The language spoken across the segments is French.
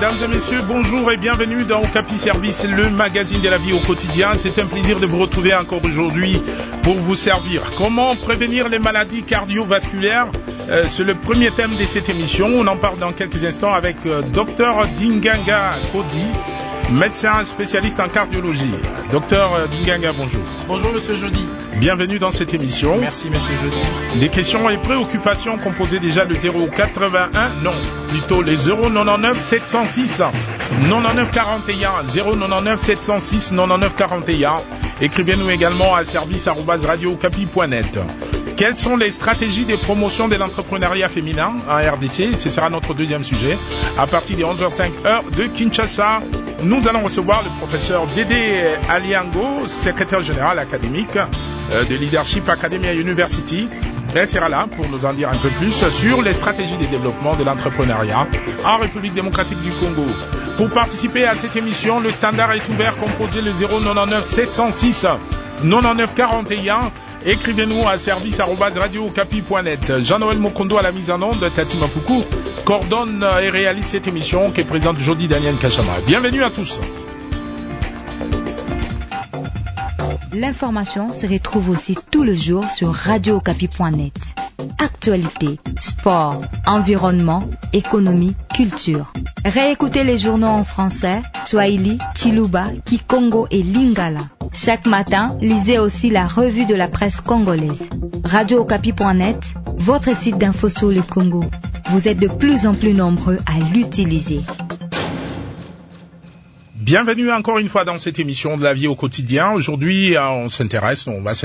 Mesdames et messieurs, bonjour et bienvenue dans Okapi Service, le magazine de la vie au quotidien. C'est un plaisir de vous retrouver encore aujourd'hui pour vous servir. Comment prévenir les maladies cardiovasculaires? C'est le premier thème de cette émission. On en parle dans quelques instants avec Dr Dinganga Kodi, médecin spécialiste en cardiologie. Dr Dinganga, bonjour. Bonjour Monsieur Jeudi. Bienvenue dans cette émission. Merci Monsieur Jeudi. Des questions et préoccupations, composez déjà le 081, non, plutôt les 099 706 99 41, 099 706 99 41. Écrivez-nous également à service@radiocapi.net. Quelles sont les stratégies de promotion de l'entrepreneuriat féminin en RDC? Ce sera notre deuxième sujet. À partir de 11h05 heure de Kinshasa, nous allons recevoir le professeur Dédé Aliango, secrétaire général académique de Leadership Academia University. Elle sera là pour nous en dire un peu plus sur les stratégies de développement de l'entrepreneuriat en République démocratique du Congo. Pour participer à cette émission, le standard est ouvert, composé le 099 706 99 41. Écrivez-nous à service@radiocapi.net. Jean-Noël Mokondo à la mise en onde, Tati Mapuku coordonne et réalise cette émission qui est présente Jody Daniel Kachama. Bienvenue à tous. L'information se retrouve aussi tout le jour sur radiocapi.net. Actualité, sport, environnement, économie, culture. Réécoutez les journaux en français, Swahili, Chiluba, Kikongo et Lingala. Chaque matin, lisez aussi la revue de la presse congolaise. radiocapi.net, votre site d'info sur le Congo. Vous êtes de plus en plus nombreux à l'utiliser. Bienvenue encore une fois dans cette émission de la vie au quotidien. Aujourd'hui, on s'intéresse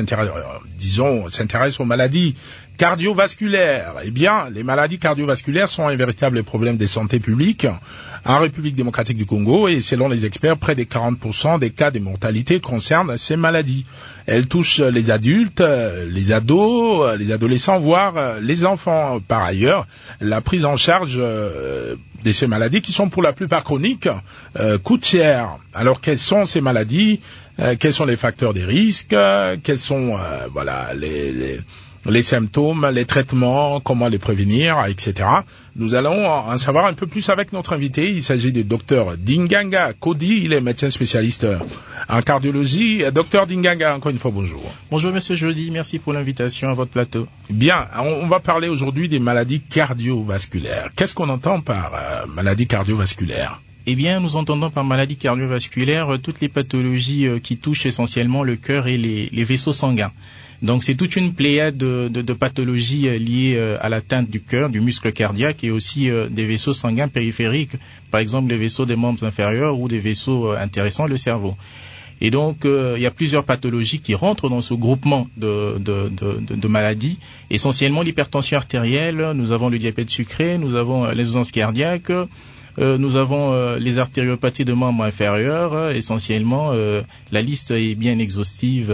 aux maladies cardiovasculaires. Eh bien, les maladies cardiovasculaires sont un véritable problème de santé publique en République démocratique du Congo et selon les experts, près de 40% des cas de mortalité concernent ces maladies. Elles touchent les adultes, les ados, les adolescents, voire les enfants. Par ailleurs, la prise en charge de ces maladies, qui sont pour la plupart chroniques, coûte cher. Alors, quelles sont ces maladies? Quels sont les facteurs des risques? Quels sont les symptômes, les traitements, comment les prévenir, etc. Nous allons en savoir un peu plus avec notre invité. Il s'agit du docteur Dinganga Kodi. Il est médecin spécialiste en cardiologie. Docteur Dinganga, encore une fois, bonjour. Bonjour Monsieur Jeudi, merci pour l'invitation à votre plateau. Bien, on va parler aujourd'hui des maladies cardiovasculaires. Qu'est-ce qu'on entend par maladie cardiovasculaire? Eh bien, nous entendons par maladie cardiovasculaire toutes les pathologies qui touchent essentiellement le cœur et les vaisseaux sanguins. Donc, c'est toute une pléiade de pathologies liées à l'atteinte du cœur, du muscle cardiaque et aussi des vaisseaux sanguins périphériques, par exemple les vaisseaux des membres inférieurs ou des vaisseaux intéressant le cerveau. Et donc, il y a plusieurs pathologies qui rentrent dans ce groupement de maladies. Essentiellement l'hypertension artérielle, nous avons le diabète sucré, nous avons l'insuffisance cardiaque, nous avons les artériopathies de membres inférieurs. Essentiellement, la liste est bien exhaustive.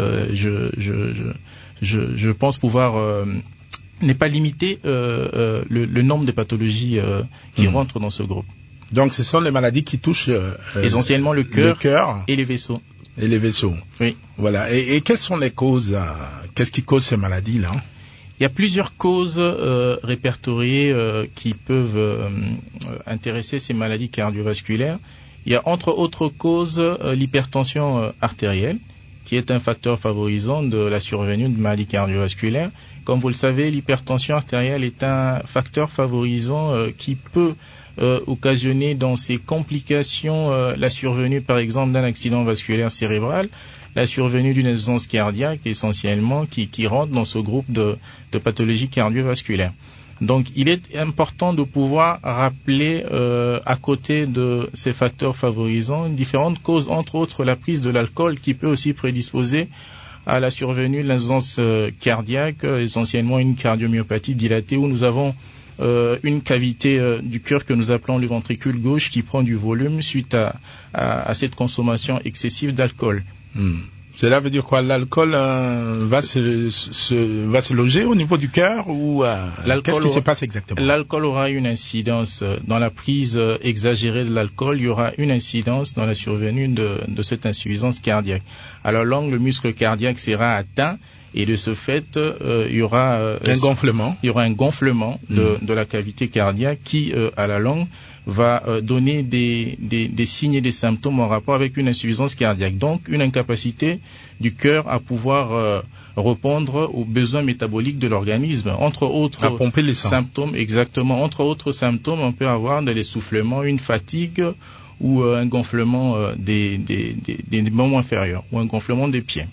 Je pense pouvoir n'est pas limité le nombre de pathologies qui rentrent dans ce groupe. Donc, ce sont les maladies qui touchent essentiellement le cœur et les vaisseaux. Et les vaisseaux. Oui. Voilà. Et quelles sont les causes? Qu'est-ce qui cause ces maladies-là? Il y a plusieurs causes répertoriées qui peuvent intéresser ces maladies cardiovasculaires. Il y a entre autres causes l'hypertension artérielle, qui est un facteur favorisant de la survenue de maladies cardiovasculaires. Comme vous le savez, l'hypertension artérielle est un facteur favorisant qui peut occasionner dans ses complications la survenue par exemple d'un accident vasculaire cérébral, la survenue d'une insuffisance cardiaque essentiellement qui rentre dans ce groupe de pathologies cardiovasculaires. Donc il est important de pouvoir rappeler à côté de ces facteurs favorisants différentes causes, entre autres la prise de l'alcool qui peut aussi prédisposer à la survenue de l'insuffisance cardiaque, essentiellement une cardiomyopathie dilatée où nous avons une cavité du cœur que nous appelons le ventricule gauche qui prend du volume suite à cette consommation excessive d'alcool. Cela veut dire quoi? L'alcool va se loger au niveau du cœur ou qu'est-ce qui se passe exactement? L'alcool aura une incidence dans la prise exagérée de l'alcool. Il y aura une incidence dans la survenue de cette insuffisance cardiaque. Alors, le muscle cardiaque sera atteint Et de ce fait, il y aura un gonflement. Il y aura un gonflement de la cavité cardiaque qui, à la longue, va donner des signes et des symptômes en rapport avec une insuffisance cardiaque. Donc, une incapacité du cœur à pouvoir répondre aux besoins métaboliques de l'organisme. Entre autres à pomper les symptômes, exactement. Entre autres symptômes, on peut avoir de l'essoufflement, une fatigue ou un gonflement des membres inférieurs ou un gonflement des pieds.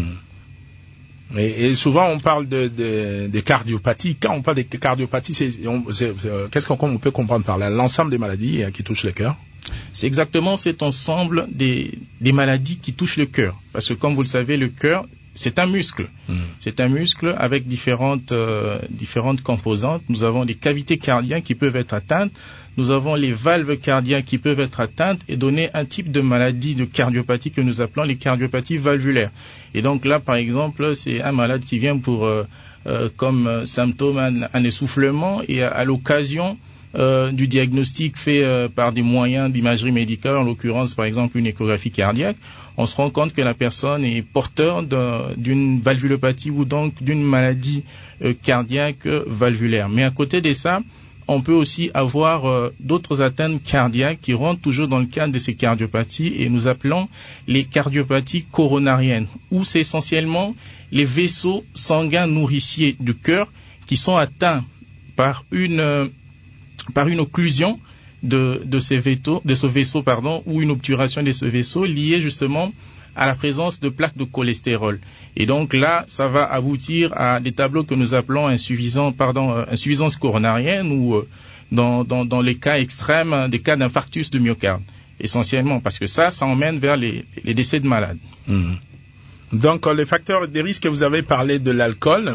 Et souvent, on parle de cardiopathies. Quand on parle de cardiopathies, qu'est-ce qu'on peut comprendre par là? L'ensemble des maladies qui touchent le cœur? C'est exactement cet ensemble des maladies qui touchent le cœur. Parce que, comme vous le savez, le cœur, c'est un muscle. C'est un muscle avec différentes composantes. Nous avons les cavités cardiaques qui peuvent être atteintes. Nous avons les valves cardiaques qui peuvent être atteintes et donner un type de maladie de cardiopathie que nous appelons les cardiopathies valvulaires. Et donc là, par exemple, c'est un malade qui vient pour comme symptôme un essoufflement et à l'occasion du diagnostic fait par des moyens d'imagerie médicale, en l'occurrence par exemple une échographie cardiaque, on se rend compte que la personne est porteur d'une valvulopathie ou donc d'une maladie cardiaque valvulaire. Mais à côté de ça, on peut aussi avoir d'autres atteintes cardiaques qui rentrent toujours dans le cadre de ces cardiopathies et nous appelons les cardiopathies coronariennes, où c'est essentiellement les vaisseaux sanguins nourriciers du cœur qui sont atteints par une occlusion de ce vaisseau, ou une obturation de ce vaisseau liée justement à la présence de plaques de cholestérol. Et donc là, ça va aboutir à des tableaux que nous appelons insuffisance coronarienne ou dans les cas extrêmes, des cas d'infarctus de myocarde, essentiellement, parce que ça emmène vers les décès de malades. Donc les facteurs des risques, vous avez parlé de l'alcool.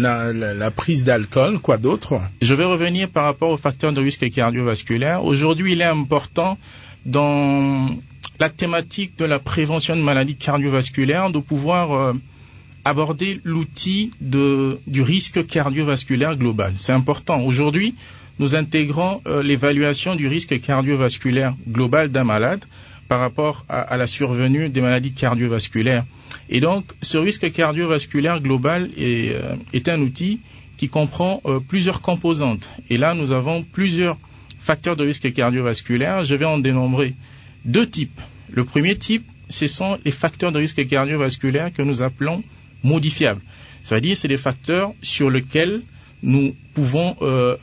La prise d'alcool, quoi d'autre? Je vais revenir par rapport aux facteurs de risque cardiovasculaire. Aujourd'hui, il est important dans la thématique de la prévention de maladies cardiovasculaires de pouvoir aborder l'outil du risque cardiovasculaire global. C'est important. Aujourd'hui, nous intégrons l'évaluation du risque cardiovasculaire global d'un malade par rapport à la survenue des maladies cardiovasculaires. Et donc, ce risque cardiovasculaire global est un outil qui comprend plusieurs composantes. Et là, nous avons plusieurs facteurs de risque cardiovasculaire. Je vais en dénombrer deux types. Le premier type, ce sont les facteurs de risque cardiovasculaire que nous appelons modifiables. Ça veut dire c'est des facteurs sur lesquels nous pouvons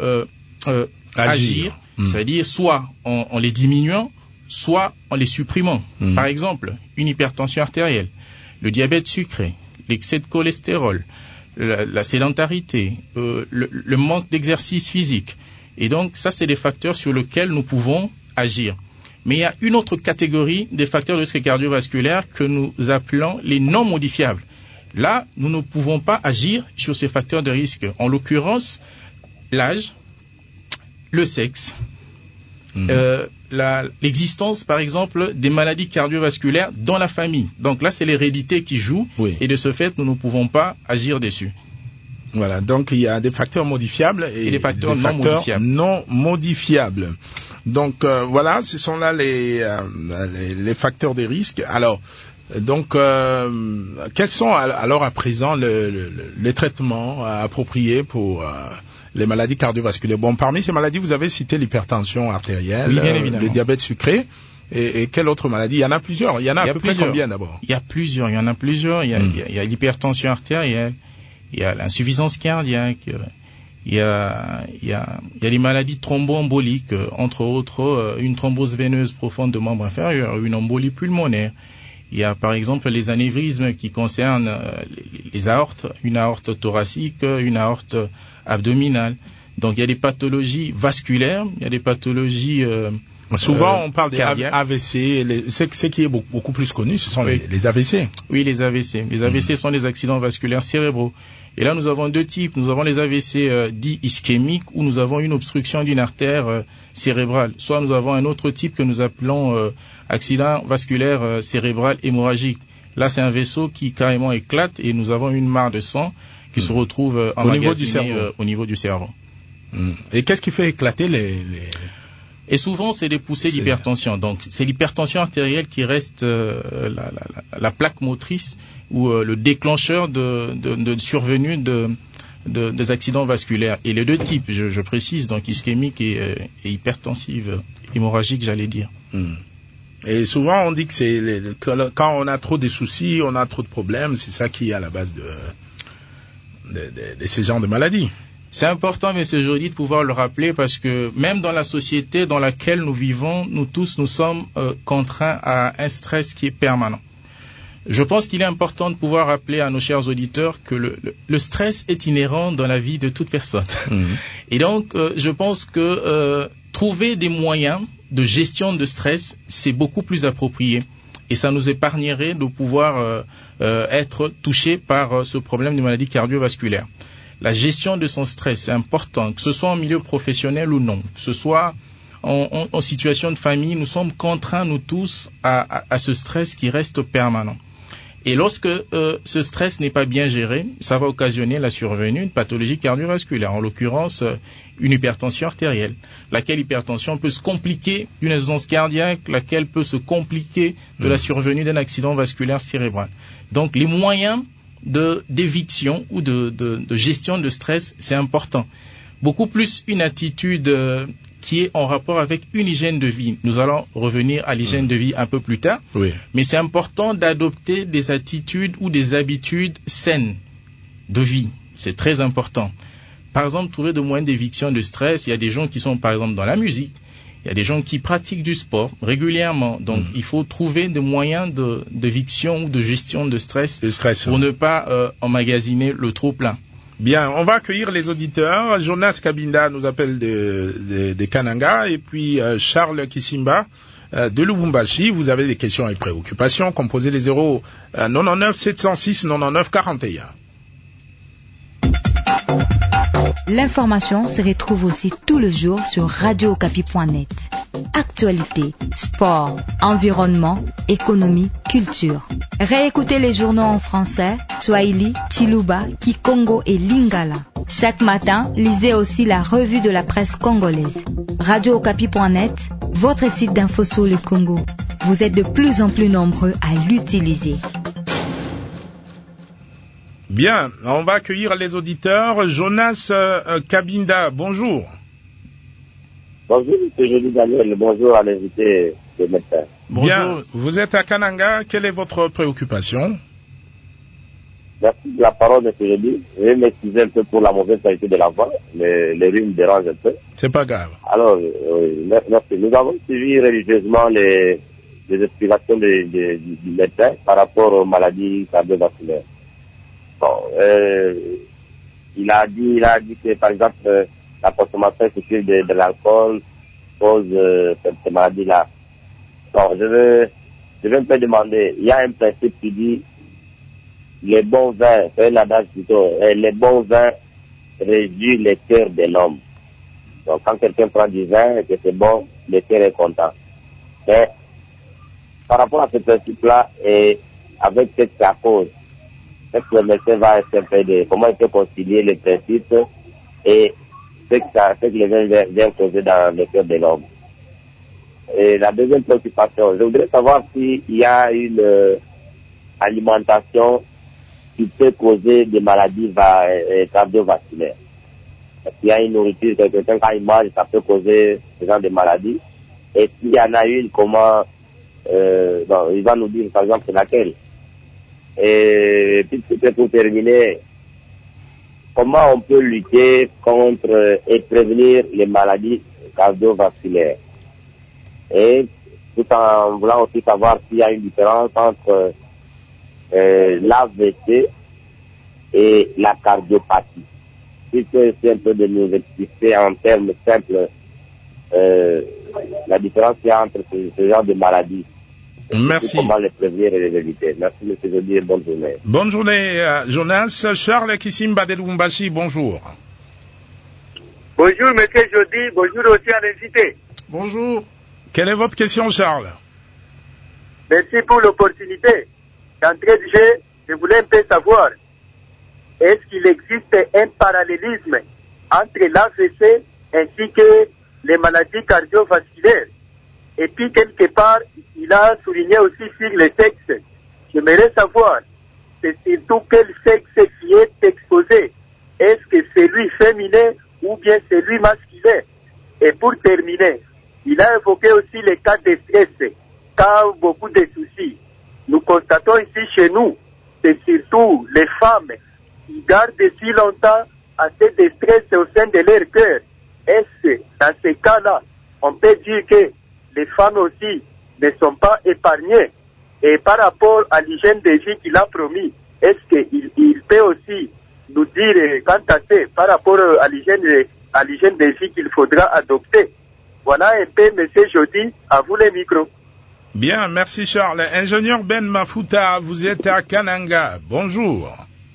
agir. Ça veut dire soit en les diminuant, soit en les supprimant. Par exemple, une hypertension artérielle, le diabète sucré, l'excès de cholestérol, la sédentarité, le manque d'exercice physique. Et donc, ça, c'est des facteurs sur lesquels nous pouvons agir. Mais il y a une autre catégorie des facteurs de risque cardiovasculaire que nous appelons les non modifiables. Là, nous ne pouvons pas agir sur ces facteurs de risque. En l'occurrence, l'âge, le sexe, l'existence, par exemple, des maladies cardiovasculaires dans la famille. Donc là, c'est l'hérédité qui joue, et de ce fait, nous ne pouvons pas agir dessus. Voilà, donc il y a des facteurs modifiables et des facteurs non modifiables. Donc voilà, ce sont là les facteurs des risques. Alors, donc, quels sont alors à présent les traitements appropriés pour les maladies cardiovasculaires? Bon, parmi ces maladies, vous avez cité l'hypertension artérielle, le diabète sucré, et quelle autre maladie? Il y en a plusieurs. Il y en a à peu près combien d'abord? Il y en a plusieurs. Il y a l'hypertension artérielle, il y a l'insuffisance cardiaque, il y a les maladies thromboemboliques, entre autres une thrombose veineuse profonde de membre inférieur, une embolie pulmonaire. Il y a par exemple les anévrismes qui concernent les aortes, une aorte thoracique, une aorte abdominale. Donc il y a des pathologies vasculaires, il y a des pathologies souvent on parle des AVC, ce qui est beaucoup plus connu, ce sont les AVC. Oui, les AVC. Les AVC sont les accidents vasculaires cérébraux. Et là nous avons deux types. Nous avons les AVC dits ischémiques, où nous avons une obstruction d'une artère cérébrale. Soit nous avons un autre type que nous appelons accident vasculaire cérébral hémorragique. Là c'est un vaisseau qui carrément éclate et nous avons une mare de sang qui se retrouve au niveau du cerveau. Et qu'est-ce qui fait éclater Et souvent, c'est des poussées d'hypertension. Donc, c'est l'hypertension artérielle qui reste la plaque motrice ou le déclencheur de survenue des accidents vasculaires. Et les deux types, je précise, donc ischémique et hypertensive, hémorragique, j'allais dire. Et souvent, on dit que quand on a trop de soucis, on a trop de problèmes, c'est ça qui est à la base de ces genres de maladies. C'est important, M. Jody, de pouvoir le rappeler parce que même dans la société dans laquelle nous vivons, nous tous, nous sommes contraints à un stress qui est permanent. Je pense qu'il est important de pouvoir rappeler à nos chers auditeurs que le stress est inhérent dans la vie de toute personne. Et donc, je pense que trouver des moyens de gestion de stress, c'est beaucoup plus approprié. Et ça nous épargnerait de pouvoir être touchés par ce problème de maladie cardiovasculaire. La gestion de son stress, c'est important, que ce soit en milieu professionnel ou non, que ce soit en situation de famille, nous sommes contraints, nous tous, à ce stress qui reste permanent. Et lorsque ce stress n'est pas bien géré, ça va occasionner la survenue d'une pathologie cardiovasculaire, en l'occurrence une hypertension artérielle, laquelle hypertension peut se compliquer d'une insuffisance cardiaque, laquelle peut se compliquer de la survenue d'un accident vasculaire cérébral. Donc les moyens d'éviction ou de gestion de stress, c'est important. Beaucoup plus une attitude qui est en rapport avec une hygiène de vie. Nous allons revenir à l'hygiène de vie un peu plus tard. Oui. Mais c'est important d'adopter des attitudes ou des habitudes saines de vie. C'est très important. Par exemple, trouver des moyens d'éviction de stress. Il y a des gens qui sont, par exemple, dans la musique. Il y a des gens qui pratiquent du sport régulièrement. Donc, il faut trouver des moyens d'éviction ou de gestion de stress pour ne pas emmagasiner le trop plein. Bien, on va accueillir les auditeurs. Jonas Kabinda nous appelle de Kananga et puis Charles Kisimba de Lubumbashi. Vous avez des questions et préoccupations, composez les 099 706 99 41. L'information se retrouve aussi tout le jour sur radiookapi.net. Actualité, sport, environnement, économie, culture. Réécoutez les journaux en français, Swahili, Chiluba, Kikongo et Lingala. Chaque matin, lisez aussi la revue de la presse congolaise. radiookapi.net, votre site d'info sur le Congo. Vous êtes de plus en plus nombreux à l'utiliser. Bien, on va accueillir les auditeurs. Jonas Kabinda, bonjour. Bonjour, M. Joly Daniel. Bonjour à l'invité de médecin. Bien, vous êtes à Kananga. Quelle est votre préoccupation? Merci de la parole, M. Joly. Je vais m'excuser un peu pour la mauvaise qualité de la voix, mais le rhume dérange un peu. C'est pas grave. Alors, merci. Nous avons suivi religieusement les explications du médecin par rapport aux maladies cardiovasculaires. Bon, il a dit que, par exemple, la consommation excessive de l'alcool cause cette maladie-là. Bon, je vais me faire demander, il y a un principe qui dit les bons vins, c'est un adage plutôt, les bons vins réduisent les cœurs de l'homme. Donc, quand quelqu'un prend du vin et que c'est bon, le cœur est content. Mais, par rapport à ce principe-là, et avec cette cause, est-ce que le médecin va essayer comment il peut concilier les principes et ce que le vin vient causer dans le cœur de l'homme. Et la deuxième préoccupation, je voudrais savoir s'il y a une alimentation qui peut causer des maladies cardiovasculaires. Est-ce qu'il y a une nourriture que quelqu'un quand il mange, ça peut causer ce genre de maladies. Et s'il y en a une, comment il va nous dire par exemple c'est laquelle. Et puis pour terminer, comment on peut lutter contre et prévenir les maladies cardiovasculaires? Et tout en voulant aussi savoir s'il y a une différence entre l'AVC et la cardiopathie. Si tu peux essayer un peu de nous expliquer en termes simples la différence qu'il y a entre ce genre de maladies. Merci. Comment les prévenir et les éviter. Merci, M. Jody, et bonne journée. Bonne journée, Jonas. Charles Kisimba de Lubumbashi, bonjour. Bonjour, M. Jody. Bonjour aussi à l'invité. Bonjour. Quelle est votre question, Charles? Merci pour l'opportunité. D'entrée de jeu, je voulais un peu savoir, est-ce qu'il existe un parallélisme entre l'AVC ainsi que les maladies cardiovasculaires. Et puis, quelque part, il a souligné aussi sur le sexe. J'aimerais savoir, c'est surtout quel sexe qui est exposé. Est-ce que c'est lui féminin ou bien c'est lui masculin? Et pour terminer, il a évoqué aussi les cas de stress, cas beaucoup de soucis. Nous constatons ici chez nous, c'est surtout les femmes qui gardent si longtemps assez de stress au sein de leur cœur. Est-ce que dans ces cas-là, on peut dire que les femmes aussi ne sont pas épargnées? Et par rapport à l'hygiène de vie qu'il a promis, est-ce qu'il peut aussi nous dire quant à ça, par rapport à l'hygiène de vie qu'il faudra adopter? Voilà un peu, monsieur Jody, à vous les micros. Bien, merci Charles. Ingénieur Ben Mafuta, vous êtes à Kananga. Bonjour.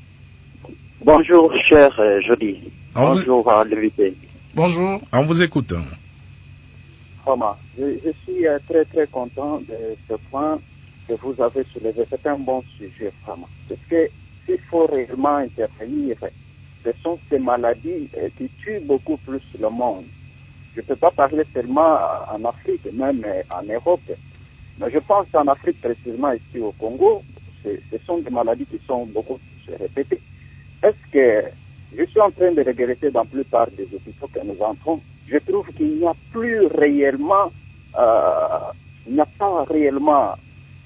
Bonjour, cher Jody. Bonjour à l'invité. Bonjour. On vous écoute. Thomas, je suis très très content de ce point que vous avez soulevé. C'est un bon sujet, vraiment. Parce que s'il faut réellement intervenir, ce sont ces maladies qui tuent beaucoup plus le monde. Je ne peux pas parler seulement en Afrique, même en Europe. Mais je pense en Afrique, précisément ici au Congo, ce sont des maladies qui sont beaucoup plus répétées. Est-ce que je suis en train de regretter dans la plupart des hôpitaux que nous entrons, je trouve qu'il n'y a plus réellement, il n'y a pas réellement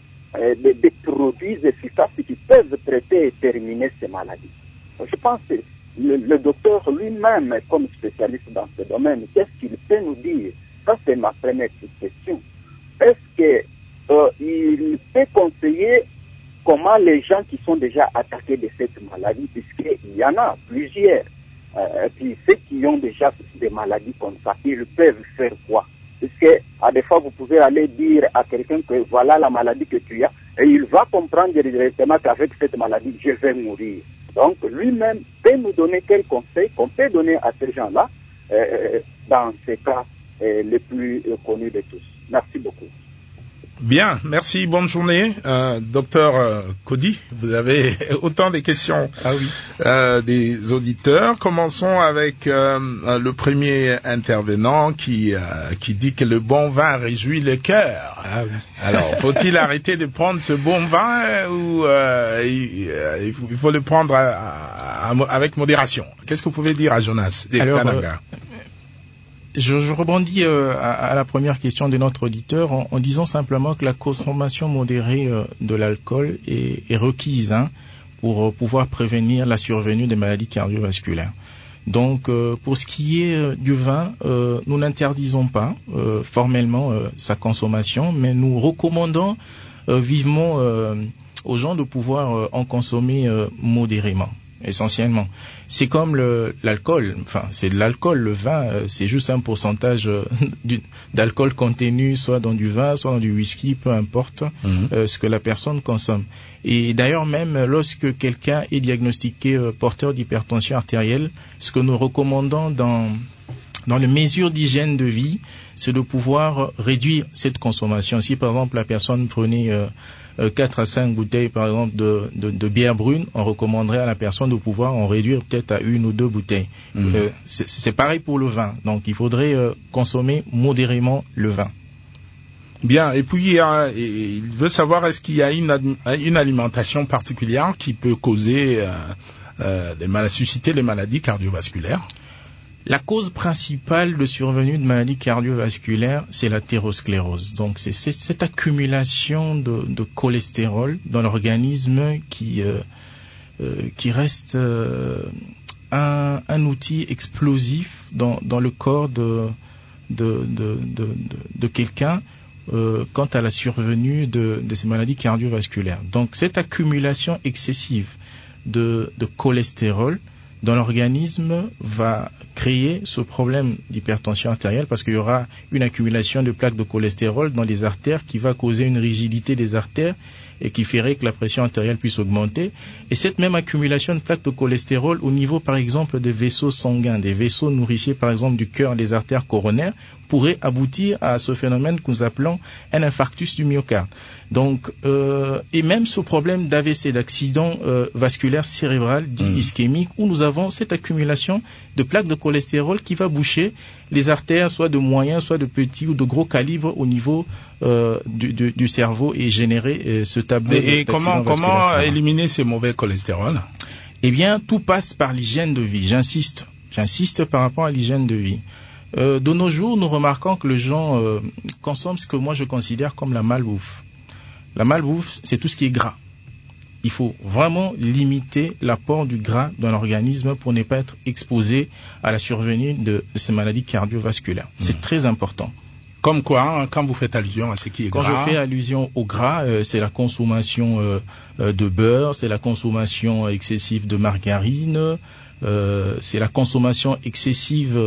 des produits efficaces qui peuvent traiter et terminer ces maladies. Je pense que le docteur lui-même, comme spécialiste dans ce domaine, qu'est-ce qu'il peut nous dire? Ça, c'est ma première question. Est-ce qu'il peut conseiller comment les gens qui sont déjà attaqués de cette maladie, puisqu'il y en a plusieurs, puis ceux qui ont déjà des maladies comme ça, ils peuvent faire quoi? Puisque à des fois, vous pouvez aller dire à quelqu'un que voilà la maladie que tu as, et il va comprendre directement qu'avec cette maladie, je vais mourir. Donc, lui-même peut nous donner quels conseils qu'on peut donner à ces gens-là, dans ces cas les plus connus de tous. Merci beaucoup. Bien, merci, bonne journée. Docteur Cody, vous avez autant de questions des auditeurs. Commençons avec le premier intervenant qui dit que le bon vin réjouit le cœur. Ah oui. Alors, faut-il arrêter de prendre ce bon vin ou il faut le prendre avec modération? Qu'est-ce que vous pouvez dire à Jonas de Kananga? Je rebondis à la première question de notre auditeur en disant simplement que la consommation modérée de l'alcool est requise pour pouvoir prévenir la survenue des maladies cardiovasculaires. Donc, pour ce qui est du vin, nous n'interdisons pas formellement sa consommation, mais nous recommandons vivement aux gens de pouvoir en consommer modérément. Essentiellement, c'est comme l'alcool. Enfin, c'est de l'alcool. Le vin, c'est juste un pourcentage d'alcool contenu, soit dans du vin, soit dans du whisky, peu importe ce que la personne consomme. Et d'ailleurs, même lorsque quelqu'un est diagnostiqué porteur d'hypertension artérielle, ce que nous recommandons dans les mesures d'hygiène de vie, c'est de pouvoir réduire cette consommation. Si par exemple la personne prenait 4 à 5 bouteilles par exemple de bière brune, on recommanderait à la personne de pouvoir en réduire peut-être à 1 ou 2 bouteilles. C'est pareil pour le vin. Donc il faudrait consommer modérément le vin. Bien, et puis il veut savoir est-ce qu'il y a une alimentation particulière qui peut causer susciter les maladies cardiovasculaires? La cause principale de survenue de maladies cardiovasculaires, c'est l'athérosclérose. Donc, c'est cette accumulation de cholestérol dans l'organisme qui reste un outil explosif dans le corps de quelqu'un quant à la survenue de ces maladies cardiovasculaires. Donc, cette accumulation excessive de cholestérol dans l'organisme va créer ce problème d'hypertension artérielle parce qu'il y aura une accumulation de plaques de cholestérol dans les artères qui va causer une rigidité des artères et qui ferait que la pression artérielle puisse augmenter. Et cette même accumulation de plaques de cholestérol au niveau, par exemple, des vaisseaux sanguins, des vaisseaux nourriciers, par exemple, du cœur, des artères coronaires, pourrait aboutir à ce phénomène que nous appelons un infarctus du myocarde. Donc, et même ce problème d'AVC, d'accident vasculaire cérébral dit ischémique, où nous avons cette accumulation de plaques de cholestérol qui va boucher les artères, soit de moyen, soit de petit ou de gros calibre au niveau du cerveau et générer ce tableau. Et comment éliminer ces mauvais cholestérol? Eh bien, tout passe par l'hygiène de vie. J'insiste par rapport à l'hygiène de vie. De nos jours, nous remarquons que les gens consomment ce que moi je considère comme la malbouffe. La malbouffe, c'est tout ce qui est gras. Il faut vraiment limiter l'apport du gras dans l'organisme pour ne pas être exposé à la survenue de ces maladies cardiovasculaires. C'est très important. Comme quoi, quand vous faites allusion à ce qui est gras? Quand je fais allusion au gras, c'est la consommation de beurre, c'est la consommation excessive de margarine, c'est la consommation excessive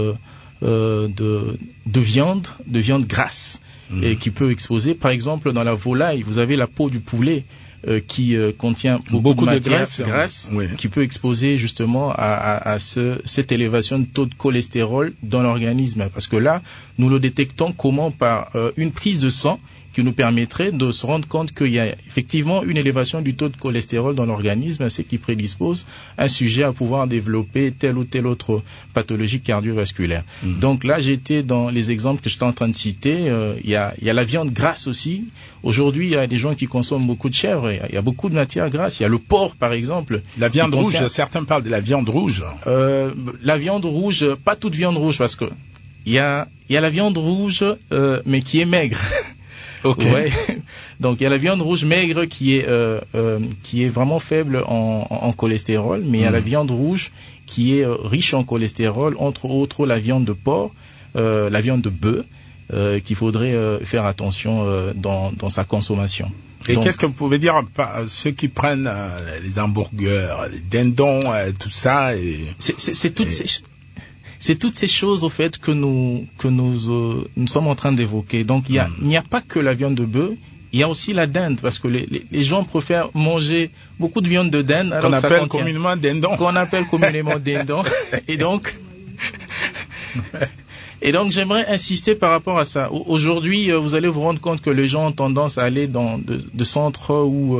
de viande grasse, et qui peut exposer, par exemple, dans la volaille, vous avez la peau du poulet qui contient beaucoup de matière grasse oui. qui peut exposer justement à cette élévation de taux de cholestérol dans l'organisme. Parce que là, nous le détectons comment? Par une prise de sang qui nous permettrait de se rendre compte qu'il y a effectivement une élévation du taux de cholestérol dans l'organisme, ce qui prédispose un sujet à pouvoir développer telle ou telle autre pathologie cardiovasculaire. Donc là, j'étais dans les exemples que j'étais en train de citer. Il y a la viande grasse aussi. Aujourd'hui, il y a des gens qui consomment beaucoup de chèvre. Il y a beaucoup de matières grasses. Il y a le porc, par exemple. La viande rouge, certains parlent de la viande rouge. La viande rouge, pas toute viande rouge, parce que il y a la viande rouge, mais qui est maigre. Okay. Ouais. Donc il y a la viande rouge maigre qui est vraiment faible en cholestérol, mais il y a la viande rouge qui est riche en cholestérol, entre autres la viande de porc, la viande de bœuf, qu'il faudrait faire attention dans sa consommation. Et donc, qu'est-ce que vous pouvez dire à ceux qui prennent les hamburgers, les dindons, tout ça C'est toutes ces choses au fait que nous sommes en train d'évoquer. Donc il n'y a pas que la viande de bœuf, il y a aussi la dinde, parce que les gens préfèrent manger beaucoup de viande de dinde alors qu'on appelle communément dindon. Qu'on appelle communément dindon. Et donc j'aimerais insister par rapport à ça. Aujourd'hui, vous allez vous rendre compte que les gens ont tendance à aller dans de centres où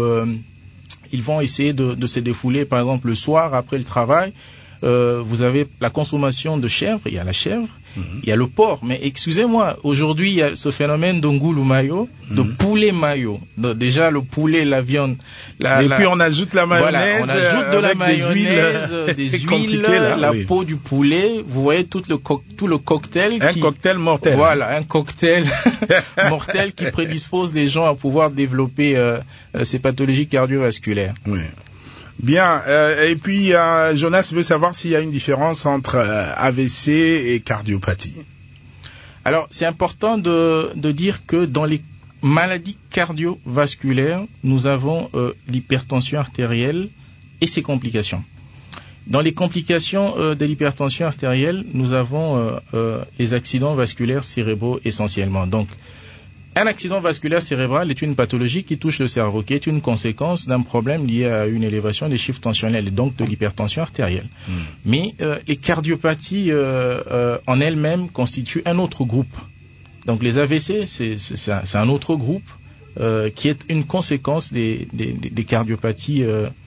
ils vont essayer de se défouler, par exemple le soir après le travail. Vous avez la consommation de chèvre, il y a la chèvre, il y a le porc, mais excusez-moi, aujourd'hui il y a ce phénomène d'ongulu mayo, de poulet mayo. Donc, déjà le poulet, la viande, puis on ajoute la mayonnaise, voilà, on ajoute de la mayonnaise, des huiles, la peau du poulet, vous voyez tout le cocktail. Cocktail mortel. Voilà, un cocktail mortel qui prédispose les gens à pouvoir développer ces pathologies cardiovasculaires. Oui. Bien, et puis Jonas veut savoir s'il y a une différence entre AVC et cardiopathie. Alors, c'est important de dire que dans les maladies cardiovasculaires, nous avons l'hypertension artérielle et ses complications. Dans les complications de l'hypertension artérielle, nous avons les accidents vasculaires cérébraux essentiellement. Donc, un accident vasculaire cérébral est une pathologie qui touche le cerveau, qui est une conséquence d'un problème lié à une élévation des chiffres tensionnels et donc de l'hypertension artérielle. Mais les cardiopathies en elles-mêmes constituent un autre groupe. Donc les AVC, c'est un autre groupe qui est une conséquence des cardiopathies,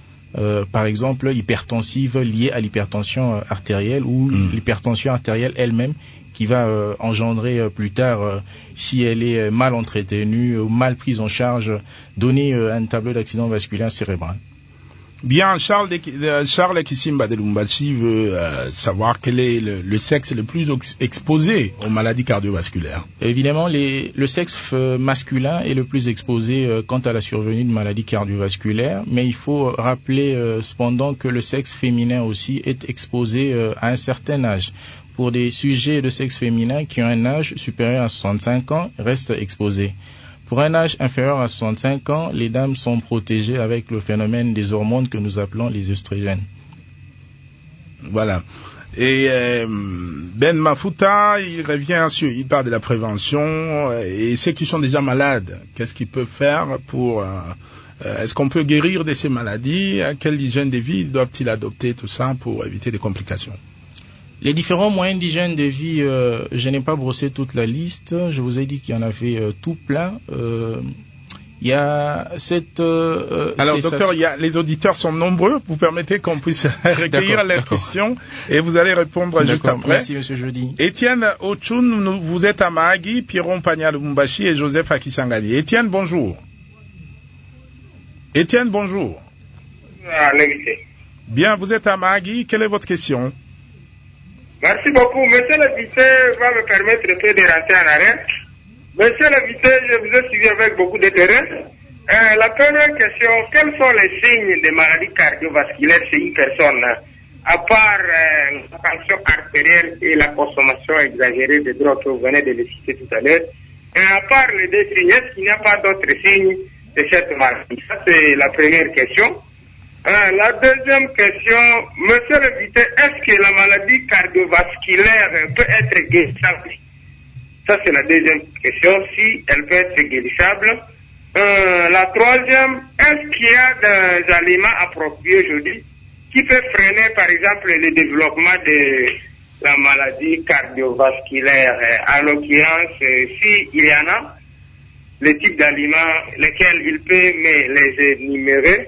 par exemple hypertensives liées à l'hypertension artérielle ou l'hypertension artérielle elle-même, qui va engendrer plus tard, si elle est mal entretenue ou mal prise en charge, donner un tableau d'accident vasculaire cérébral. Bien, Charles Kisimba de Lumbachi veut savoir quel est le sexe le plus exposé aux maladies cardiovasculaires. Évidemment, le sexe masculin est le plus exposé quant à la survenue de maladies cardiovasculaires, mais il faut rappeler cependant que le sexe féminin aussi est exposé à un certain âge. Pour des sujets de sexe féminin qui ont un âge supérieur à 65 ans, restent exposés. Pour un âge inférieur à 65 ans, les dames sont protégées avec le phénomène des hormones que nous appelons les œstrogènes. Voilà. Et Ben Mafuta, il parle de la prévention et ceux qui sont déjà malades, qu'est-ce qu'ils peuvent faire pour Est-ce qu'on peut guérir de ces maladies? Quelle hygiène de vie doivent-ils adopter, tout ça, pour éviter des complications? Les différents moyens d'hygiène de vie, je n'ai pas brossé toute la liste. Je vous ai dit qu'il y en avait tout plein. Il y a cette... Alors, docteur, les auditeurs sont nombreux. Vous permettez qu'on puisse recueillir les questions et vous allez répondre juste après. Merci, monsieur Jeudi. Étienne Ochun, vous êtes à Mahagi, Pierron Pagna-Lubumbashi et Joseph Akisangani. Étienne, bonjour. Étienne, bonjour. Bien, vous êtes à Mahagi. Quelle est votre question? Merci beaucoup. Monsieur l'invité va me permettre de rentrer en arrêt. Monsieur l'invité, je vous ai suivi avec beaucoup d'intérêt. La première question, quels sont les signes de maladies cardiovasculaires chez une personne, à part la tension artérielle et la consommation exagérée de drogues que vous venez de les citer tout à l'heure? À part les deux signes, est-ce qu'il n'y a pas d'autres signes de cette maladie? Ça, c'est la première question. La deuxième question, monsieur l'invité, est-ce que la maladie cardiovasculaire peut être guérissable? Ça, c'est la deuxième question, si elle peut être guérissable. La troisième, est-ce qu'il y a des aliments appropriés aujourd'hui qui peuvent freiner, par exemple, le développement de la maladie cardiovasculaire? En l'occurrence, s'il y en a, les types d'aliments, lesquels il peut me les énumérer.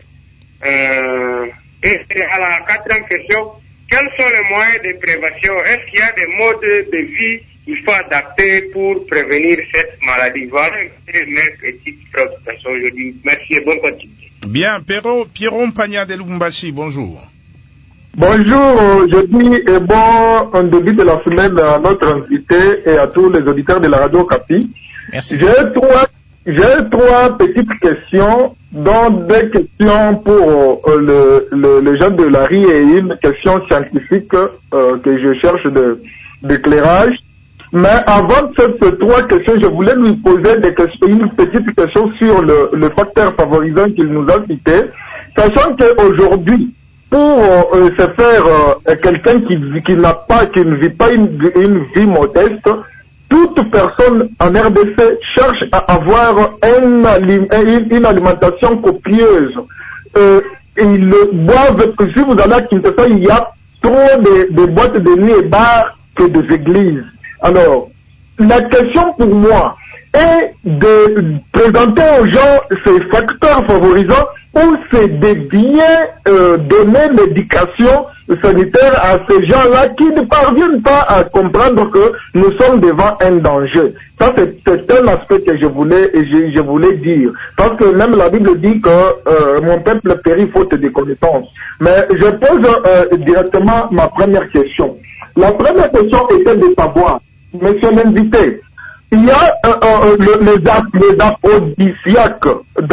Et à la quatrième question, quels sont les moyens de prévention? Est-ce qu'il y a des modes de vie qu'il faut adapter pour prévenir cette maladie? Voilà mes petites préoccupations aujourd'hui. Merci et bonne continuité. Bien, Pierron Pagna de Lubumbashi, bonjour. Bonjour, je dis et bon début de la semaine à notre invité et à tous les auditeurs de la radio Capi. Merci. J'ai trois petites questions, dont deux questions pour les gens de la RI et une question scientifique que je cherche d'éclairage. Mais avant ces trois questions, je voulais lui poser une petite question sur le facteur favorisant qu'il nous a cité, sachant qu'aujourd'hui, pour se faire quelqu'un qui ne vit pas une vie modeste, toute personne en RDC cherche à avoir une alimentation copieuse. Ils boivent, si vous allez à Kinshasa, il y a trop de boîtes de nuit et bars que des églises. Alors, la question pour moi est de présenter aux gens ces facteurs favorisants ou c'est de bien donner l'éducation sanitaire à ces gens-là qui ne parviennent pas à comprendre que nous sommes devant un danger. Ça, c'est un aspect que je voulais dire. Parce que même la Bible dit que mon peuple périt faute de connaissances. Mais je pose directement ma première question. La première question était de savoir, monsieur l'invité, il y a les aphrodisiaques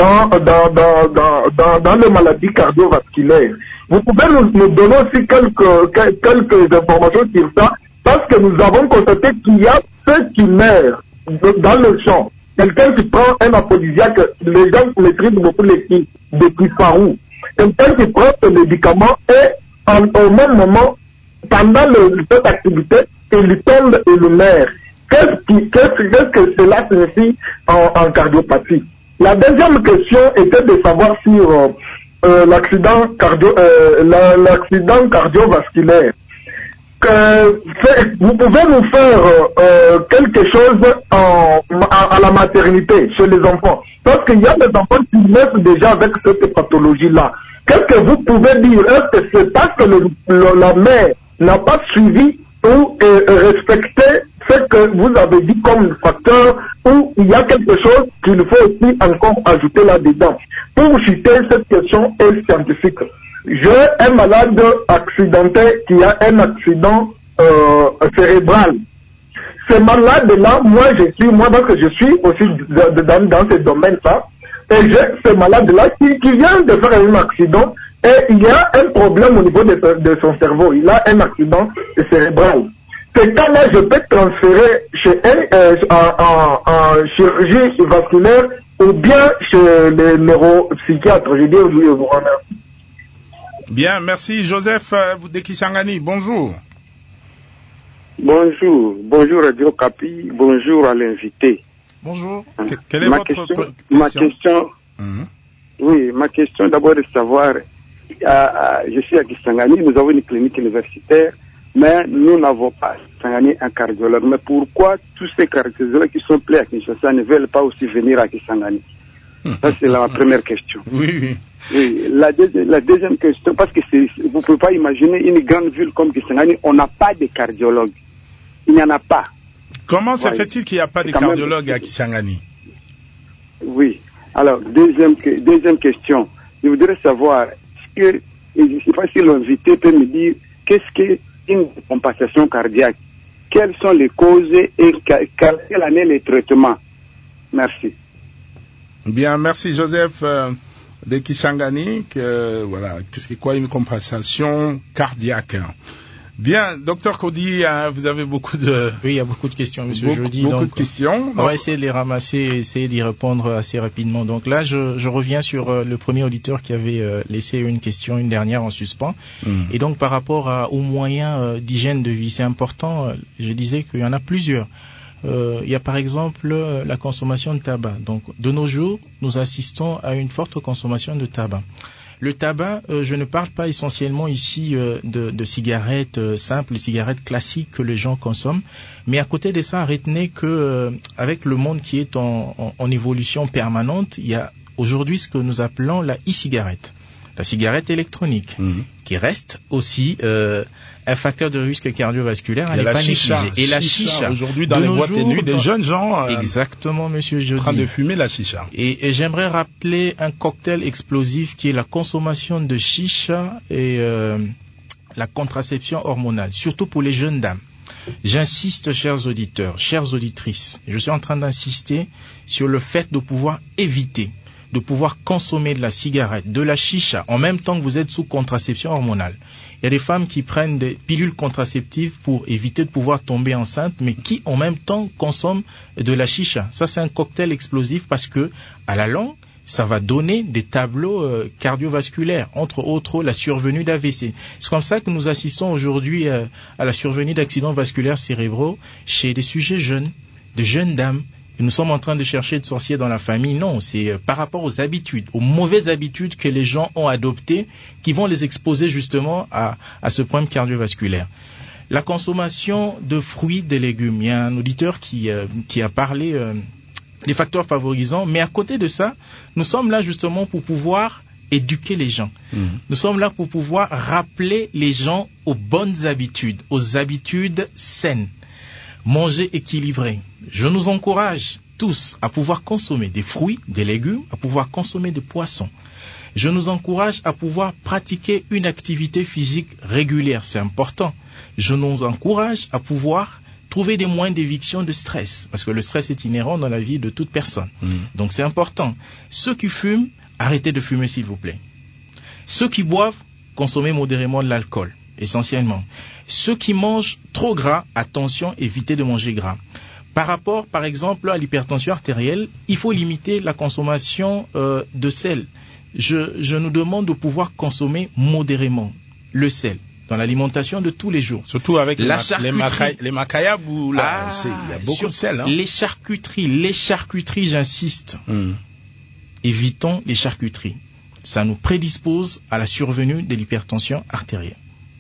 dans les maladies cardiovasculaires. Vous pouvez nous donner aussi quelques informations sur ça, parce que nous avons constaté qu'il y a ceux qui meurent dans le champ. Quelqu'un qui prend un aphrodisiaque, les gens maîtrisent beaucoup des kifarou. Quelqu'un qui prend ce médicament et au même moment, pendant cette activité, il tombe et le meurt. Qu'est-ce que cela signifie en cardiopathie? La deuxième question était de savoir sur l'accident cardiovasculaire. Vous pouvez nous faire quelque chose à la maternité, chez les enfants. Parce qu'il y a des enfants qui naissent déjà avec cette pathologie-là. Qu'est-ce que vous pouvez dire? Est-ce que c'est parce que la mère n'a pas suivi ou respecté ce que vous avez dit comme facteur, ou il y a quelque chose qu'il faut aussi encore ajouter là-dedans? Pour citer cette question est scientifique. J'ai un malade accidenté qui a un accident cérébral. Ce malade-là, moi parce que je suis aussi dans ce domaine-là, et j'ai ce malade-là qui vient de faire un accident, et il y a un problème au niveau de son cerveau. Il a un accident cérébral. Ce cas-là, je peux transférer chez en chirurgie vasculaire ou bien chez les neuropsychiatres. Je dis vous remercie. Bien, merci. Joseph Dekisangani, bonjour. Bonjour Radio Capi, bonjour à l'invité. Bonjour. Quelle est votre question? Oui, ma question d'abord est de savoir, je suis à Kisangani, nous avons une clinique universitaire, mais nous n'avons pas à Kisangani un cardiologue. Mais pourquoi tous ces cardiologues qui sont prêts à Kinshasa ne veulent pas aussi venir à Kisangani? Ça, c'est ma première question. Oui. Oui, la deuxième question, parce que vous ne pouvez pas imaginer une grande ville comme Kisangani, on n'a pas de cardiologue. Il n'y en a pas. Comment se fait-il qu'il n'y a pas de cardiologue à Kisangani? Oui. Alors, deuxième question. Je voudrais savoir, je ne sais pas si l'invité peut me dire, qu'est-ce qu'une compensation cardiaque? Quelles sont les causes et quel année les traitements? Merci. Bien, merci Joseph de Kisangani. Voilà, qu'est-ce que quoi une compensation cardiaque? Bien, docteur Kodi, vous avez beaucoup de... Oui, il y a beaucoup de questions, monsieur Jody. Beaucoup de questions. On va essayer de les ramasser et essayer d'y répondre assez rapidement. Donc là, je reviens sur le premier auditeur qui avait laissé une question, une dernière en suspens. Et donc, par rapport aux moyens d'hygiène de vie, c'est important. Je disais qu'il y en a plusieurs. Il y a par exemple la consommation de tabac. Donc, de nos jours, nous assistons à une forte consommation de tabac. Le tabac, je ne parle pas essentiellement ici de cigarettes simples, cigarettes classiques que les gens consomment, mais à côté de ça, retenez que avec le monde qui est en évolution permanente, il y a aujourd'hui ce que nous appelons la e-cigarette, la cigarette électronique, qui reste aussi un facteur de risque cardiovasculaire à ne pas négliger. Et la chicha, aujourd'hui dans les boîtes de nuit, des jeunes gens exactement, monsieur Jody, en train de fumer la chicha. Et j'aimerais rappeler un cocktail explosif qui est la consommation de chicha et la contraception hormonale, surtout pour les jeunes dames. J'insiste, chers auditeurs, chères auditrices, je suis en train d'insister sur le fait de pouvoir éviter, de pouvoir consommer de la cigarette, de la chicha, en même temps que vous êtes sous contraception hormonale. Il y a des femmes qui prennent des pilules contraceptives pour éviter de pouvoir tomber enceinte, mais qui en même temps consomment de la chicha. Ça, c'est un cocktail explosif parce que, à la longue, ça va donner des tableaux cardiovasculaires, entre autres la survenue d'AVC. C'est comme ça que nous assistons aujourd'hui à la survenue d'accidents vasculaires cérébraux chez des sujets jeunes, de jeunes dames. Et nous sommes en train de chercher de sorciers dans la famille. Non, c'est par rapport aux habitudes, aux mauvaises habitudes que les gens ont adoptées qui vont les exposer justement à ce problème cardiovasculaire. La consommation de fruits, de légumes. Il y a un auditeur qui a parlé des facteurs favorisants, mais à côté de ça, nous sommes là justement pour pouvoir éduquer les gens. Nous sommes là pour pouvoir rappeler les gens aux bonnes habitudes, aux habitudes saines. Manger équilibré. Je nous encourage tous à pouvoir consommer des fruits, des légumes, à pouvoir consommer des poissons. Je nous encourage à pouvoir pratiquer une activité physique régulière. C'est important. Je nous encourage à pouvoir trouver des moyens d'éviction de stress, parce que le stress est inhérent dans la vie de toute personne. Donc c'est important. Ceux qui fument, arrêtez de fumer s'il vous plaît. Ceux qui boivent, consommez modérément de l'alcool, essentiellement. Ceux qui mangent trop gras, attention, évitez de manger gras. Par rapport, par exemple, à l'hypertension artérielle, il faut limiter la consommation de sel. Je nous demande de pouvoir consommer modérément le sel dans l'alimentation de tous les jours. Surtout avec les macayabes où il y a beaucoup de sel. Les charcuteries, j'insiste. Évitons les charcuteries. Ça nous prédispose à la survenue de l'hypertension artérielle.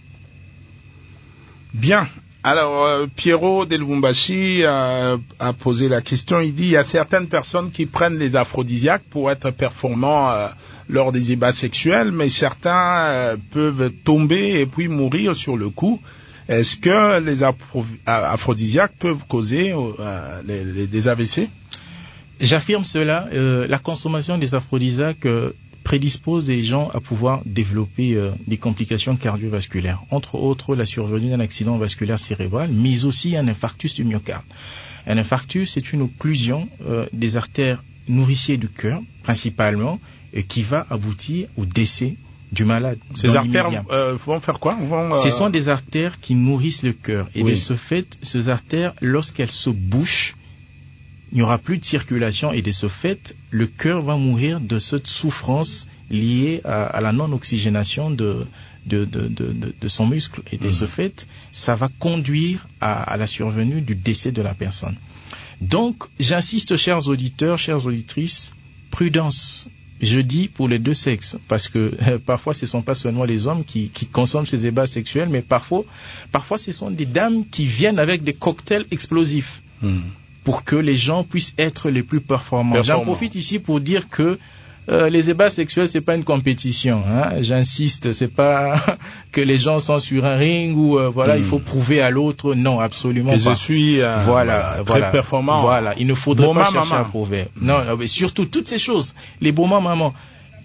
Bien. Alors, Pierrot de Lubumbashi a posé la question. Il dit, il y a certaines personnes qui prennent les aphrodisiaques pour être performants lors des ébats sexuels, mais certains peuvent tomber et puis mourir sur le coup. Est-ce que les aphrodisiaques peuvent causer des AVC? J'affirme cela. La consommation des aphrodisiaques prédispose des gens à pouvoir développer des complications cardiovasculaires, entre autres la survenue d'un accident vasculaire cérébral, mais aussi un infarctus du myocarde. Un infarctus, c'est une occlusion des artères nourricières du cœur, principalement, qui va aboutir au décès du malade. Ces artères vont faire quoi? Ce sont des artères qui nourrissent le cœur. Et de ce fait, ces artères, lorsqu'elles se bouchent, il n'y aura plus de circulation et de ce fait, le cœur va mourir de cette souffrance liée à la non-oxygénation de son muscle. Et de ce fait, ça va conduire à la survenue du décès de la personne. Donc, j'insiste, chers auditeurs, chères auditrices, prudence. Je dis pour les deux sexes, parce que parfois ce sont pas seulement les hommes qui consomment ces ébats sexuels, mais parfois ce sont des dames qui viennent avec des cocktails explosifs pour que les gens puissent être les plus performants. J'en profite ici pour dire que les ébats sexuels, c'est pas une compétition, hein. J'insiste, c'est pas que les gens sont sur un ring où il faut prouver à l'autre. Non, absolument que pas. Je suis très performant. Voilà, il ne faudrait pas chercher à prouver. Non, mais surtout toutes ces choses, les beaux mamans.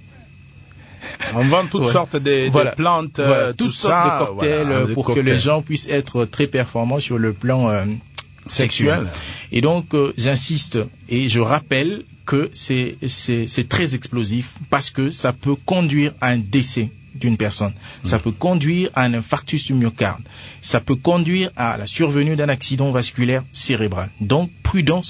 On vend toutes sortes de plantes, toutes sortes de cocktails pour que les gens puissent être très performants sur le plan sexuel. Et donc j'insiste et je rappelle que c'est très explosif parce que ça peut conduire à un décès d'une personne. Ça peut conduire à un infarctus du myocarde. Ça peut conduire à la survenue d'un accident vasculaire cérébral. Donc prudence.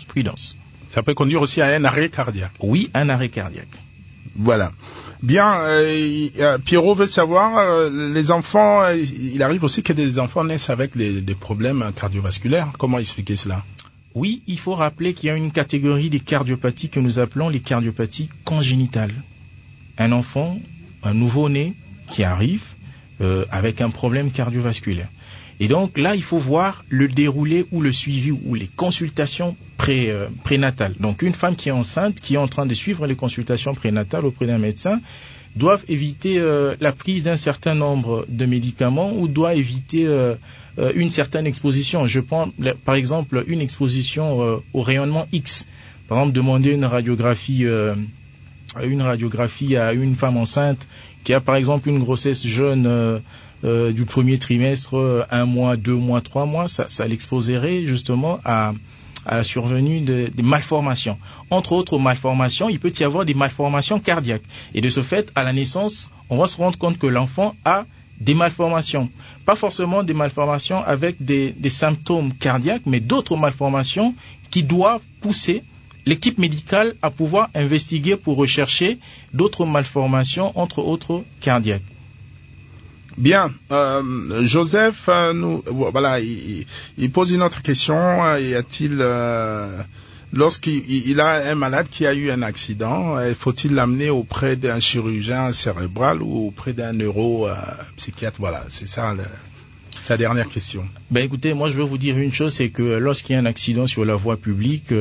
Ça peut conduire aussi à un arrêt cardiaque. Oui, un arrêt cardiaque. Voilà. Bien, Pierrot veut savoir, les enfants, il arrive aussi que des enfants naissent avec des problèmes cardiovasculaires. Comment expliquer cela? Oui, il faut rappeler qu'il y a une catégorie des cardiopathies que nous appelons les cardiopathies congénitales. Un enfant, un nouveau-né qui arrive avec un problème cardiovasculaire. Et donc là, il faut voir le déroulé ou le suivi ou les consultations prénatales. Donc une femme qui est enceinte, qui est en train de suivre les consultations prénatales auprès d'un médecin, doivent éviter la prise d'un certain nombre de médicaments ou doit éviter une certaine exposition. Je prends par exemple une exposition au rayonnement X. Par exemple, demander une radiographie à une femme enceinte qui a par exemple une grossesse jeune du premier trimestre, 1 mois, 2 mois, 3 mois, ça l'exposerait justement à la survenue des malformations. Entre autres malformations, il peut y avoir des malformations cardiaques. Et de ce fait, à la naissance, on va se rendre compte que l'enfant a des malformations. Pas forcément des malformations avec des symptômes cardiaques, mais d'autres malformations qui doivent pousser l'équipe médicale à pouvoir investiguer pour rechercher d'autres malformations, entre autres cardiaques. Bien, Joseph, il pose une autre question. Y a-t-il, lorsqu'il a un malade qui a eu un accident, faut-il l'amener auprès d'un chirurgien cérébral ou auprès d'un neuropsychiatre? Voilà, c'est ça sa dernière question. Ben écoutez, moi je veux vous dire une chose, c'est que lorsqu'il y a un accident sur la voie publique,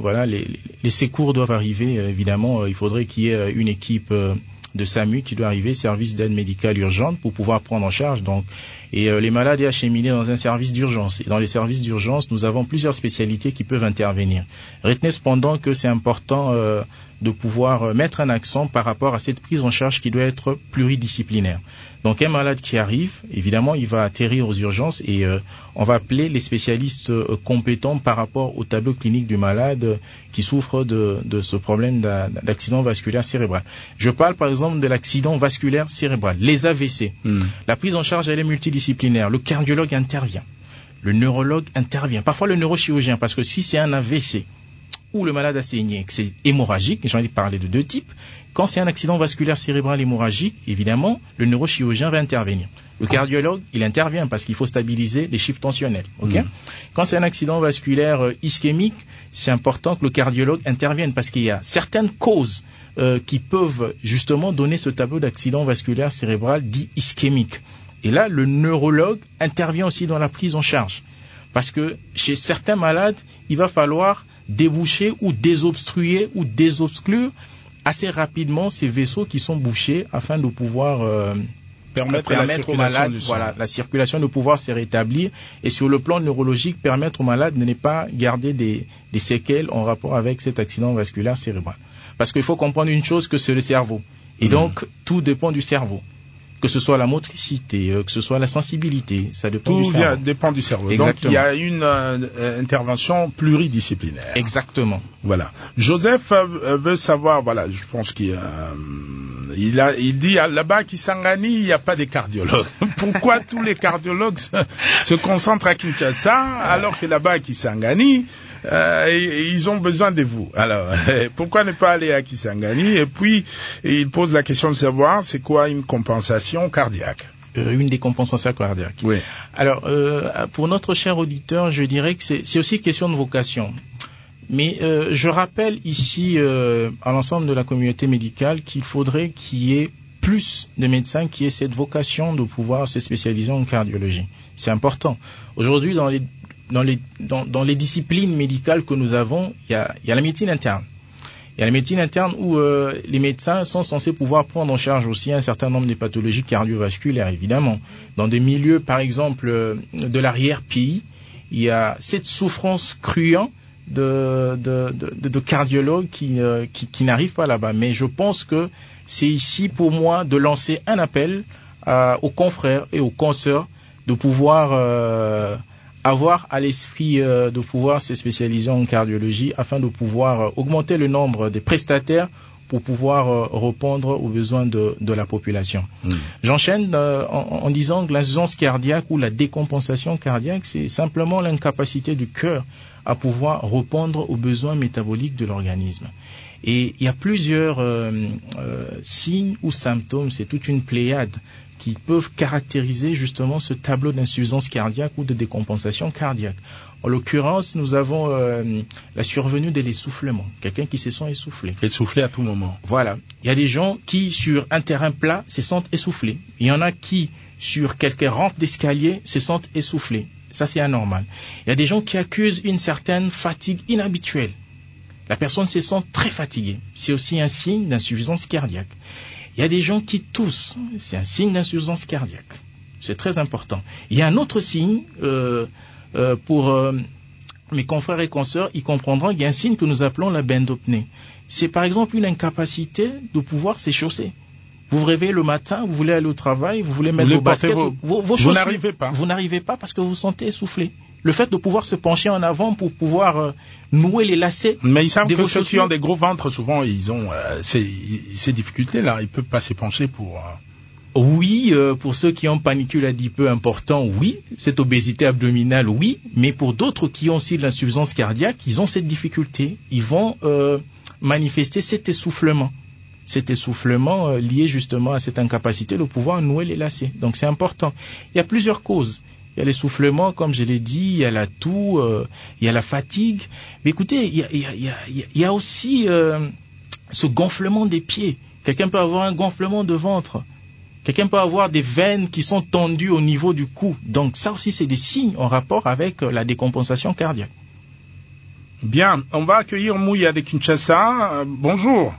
les secours doivent arriver. Évidemment, il faudrait qu'il y ait une équipe de SAMU qui doit arriver, service d'aide médicale urgente, pour pouvoir prendre en charge. Donc, et les malades est acheminé dans un service d'urgence. Et dans les services d'urgence, nous avons plusieurs spécialités qui peuvent intervenir. Retenez cependant que c'est important de pouvoir mettre un accent par rapport à cette prise en charge qui doit être pluridisciplinaire. Donc un malade qui arrive, évidemment, il va atterrir aux urgences et on va appeler les spécialistes compétents par rapport au tableau clinique du malade qui souffre de ce problème d'accident vasculaire cérébral. Je parle par exemple de l'accident vasculaire cérébral, les AVC. La prise en charge, elle est multidisciplinaire. Le cardiologue intervient, le neurologue intervient, parfois le neurochirurgien, parce que si c'est un AVC où le malade a saigné, que c'est hémorragique, j'en ai parlé de 2 types. Quand c'est un accident vasculaire cérébral hémorragique, évidemment, le neurochirurgien va intervenir. Le cardiologue, il intervient parce qu'il faut stabiliser les chiffres tensionnels. Okay? Quand c'est un accident vasculaire ischémique, c'est important que le cardiologue intervienne parce qu'il y a certaines causes qui peuvent justement donner ce tableau d'accident vasculaire cérébral dit ischémique. Et là, le neurologue intervient aussi dans la prise en charge. Parce que chez certains malades, il va falloir déboucher ou désobstruer ou désobsclure assez rapidement ces vaisseaux qui sont bouchés afin de pouvoir permettre au malade, la circulation de pouvoir se rétablir et sur le plan neurologique permettre au malade de ne pas garder des séquelles en rapport avec cet accident vasculaire cérébral. Parce qu'il faut comprendre une chose, que c'est le cerveau. Et donc, tout dépend du cerveau. Que ce soit la motricité, que ce soit la sensibilité, ça dépend du cerveau. Tout dépend du cerveau. Exactement. Donc il y a une intervention pluridisciplinaire. Exactement. Voilà. Joseph veut savoir, voilà, je pense qu'il dit là-bas à Kisangani, il n'y a pas de cardiologues. Pourquoi tous les cardiologues se concentrent à Kinshasa alors que là-bas à Kisangani, ils ont besoin de vous. Alors, pourquoi ne pas aller à Kisangani? Et puis, il pose la question de savoir, c'est quoi une compensation cardiaque? Une décompensation cardiaque. Oui. Alors, pour notre cher auditeur, je dirais que c'est aussi question de vocation. Mais je rappelle ici à l'ensemble de la communauté médicale qu'il faudrait qu'il y ait plus de médecins qui aient cette vocation de pouvoir se spécialiser en cardiologie. C'est important. Aujourd'hui, dans les disciplines médicales que nous avons, il y a la médecine interne. Il y a la médecine interne où les médecins sont censés pouvoir prendre en charge aussi un certain nombre de pathologies cardiovasculaires, évidemment. Dans des milieux, par exemple, de l'arrière-pays, il y a cette souffrance cruante de cardiologues qui n'arrivent pas là-bas. Mais je pense que c'est ici pour moi de lancer un appel aux confrères et aux consoeurs de pouvoir avoir à l'esprit de pouvoir se spécialiser en cardiologie afin de pouvoir augmenter le nombre des prestataires pour pouvoir répondre aux besoins de la population. J'enchaîne en disant que l'insuffisance cardiaque ou la décompensation cardiaque, c'est simplement l'incapacité du cœur à pouvoir répondre aux besoins métaboliques de l'organisme. Et il y a plusieurs signes ou symptômes, c'est toute une pléiade qui peuvent caractériser justement ce tableau d'insuffisance cardiaque ou de décompensation cardiaque. En l'occurrence, nous avons la survenue de l'essoufflement, quelqu'un qui se sent essoufflé. Essoufflé à tout moment. Voilà. Il y a des gens qui, sur un terrain plat, se sentent essoufflés. Il y en a qui, sur quelques rampes d'escalier, se sentent essoufflés. Ça, c'est anormal. Il y a des gens qui accusent une certaine fatigue inhabituelle. La personne se sent très fatiguée. C'est aussi un signe d'insuffisance cardiaque. Il y a des gens qui toussent. C'est un signe d'insuffisance cardiaque. C'est très important. Il y a un autre signe, pour mes confrères et consoeurs, ils comprendront qu'il y a un signe que nous appelons la bendopnée. C'est par exemple une incapacité de pouvoir s'échausser. Vous vous réveillez le matin, vous voulez aller au travail, vous voulez mettre vos baskets, vos chaussures. Vous n'arrivez pas. Vous n'arrivez pas parce que vous vous sentez essoufflé. Le fait de pouvoir se pencher en avant pour pouvoir nouer les lacets. Mais ils savent que ceux qui ont des gros ventres, souvent, ils ont ces difficultés-là. Ils peuvent pas se pencher pour... Oui, pour ceux qui ont un panicule adipeux important, oui. Cette obésité abdominale, oui. Mais pour d'autres qui ont aussi de l'insuffisance cardiaque, ils ont cette difficulté. Ils vont manifester cet essoufflement. Cet essoufflement lié justement à cette incapacité de pouvoir nouer les lacets. Donc c'est important. Il y a plusieurs causes. Il y a l'essoufflement, comme je l'ai dit, il y a la toux, il y a la fatigue. Mais écoutez, il y a aussi ce gonflement des pieds. Quelqu'un peut avoir un gonflement de ventre. Quelqu'un peut avoir des veines qui sont tendues au niveau du cou. Donc ça aussi, c'est des signes en rapport avec la décompensation cardiaque. Bien, on va accueillir Mouya de Kinshasa. Bonjour.